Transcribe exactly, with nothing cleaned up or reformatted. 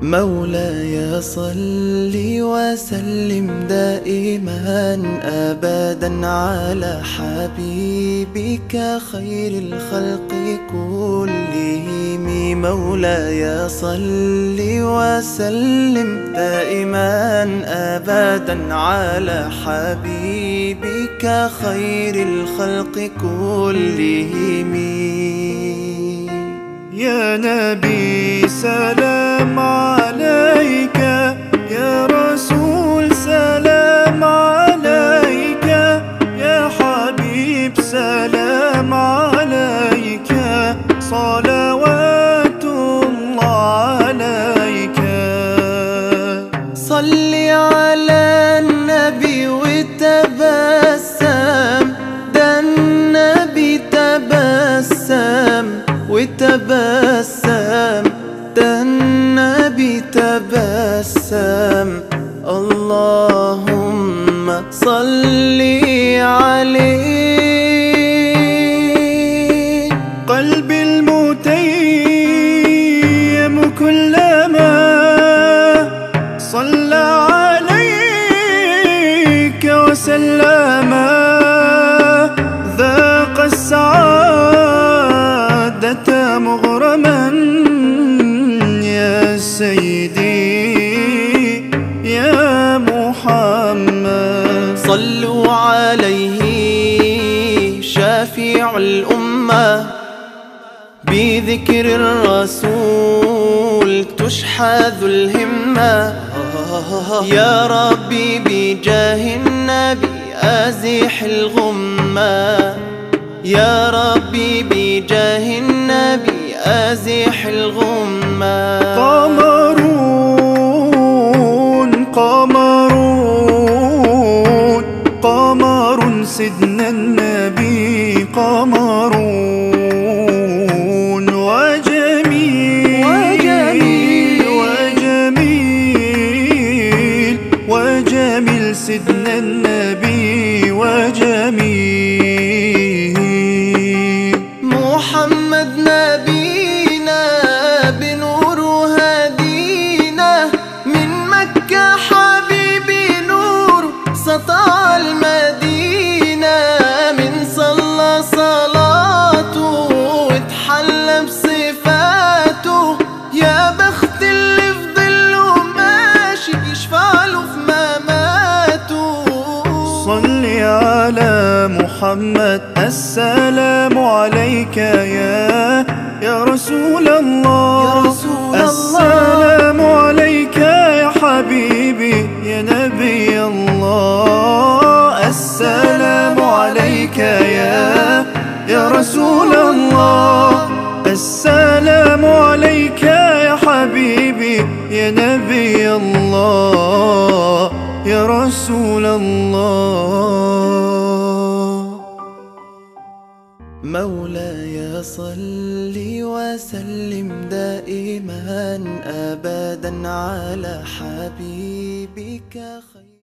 مولاي صل وسلم دائما أبدا على حبيبك خير الخلق كلهم. مولاي صل وسلم دائما أبدا على حبيبك خير الخلق كلهم. يا نبي سلام عليك، يا رسول سلام عليك، يا حبيب سلام عليك، صلوات الله عليك. صل على النبي وتبسم، ده النبي تبسم وتبسم، ده النبي تبسم. اللهم صل عليه. قلبي المتيم كلما صلى عليك وسلم ذاق السعادة مغرما. يا سيدي يا محمد صلوا عليه شافع الأمة، بذكر الرسول تشحذ الهمة. يا ربي بجاه النبي أزح الغمة، يا ربي بجاه النبي أزح الغمة. قمرون قمرون قمر سيدنا النبي قمرون، وجميل وجميل وجميل وجميل سيدنا النبي وجميل. محمد نبينا بنور هدينا، من مكة حبيبي نور سطع المدينة. من صلى صلاته واتحلى بصفاته، يا بخت اللي في ظله ماشي يشفعله في مماته. صل على محمد السلام عليك يا يا رسول الله، يا رسول السلام عليك يا حبيبي يا نبي الله. السلام عليك يا يا رسول الله، السلام عليك يا حبيبي يا نبي الله يا رسول الله. مولاي صل وسلم دائما أبدا على حبيبك خير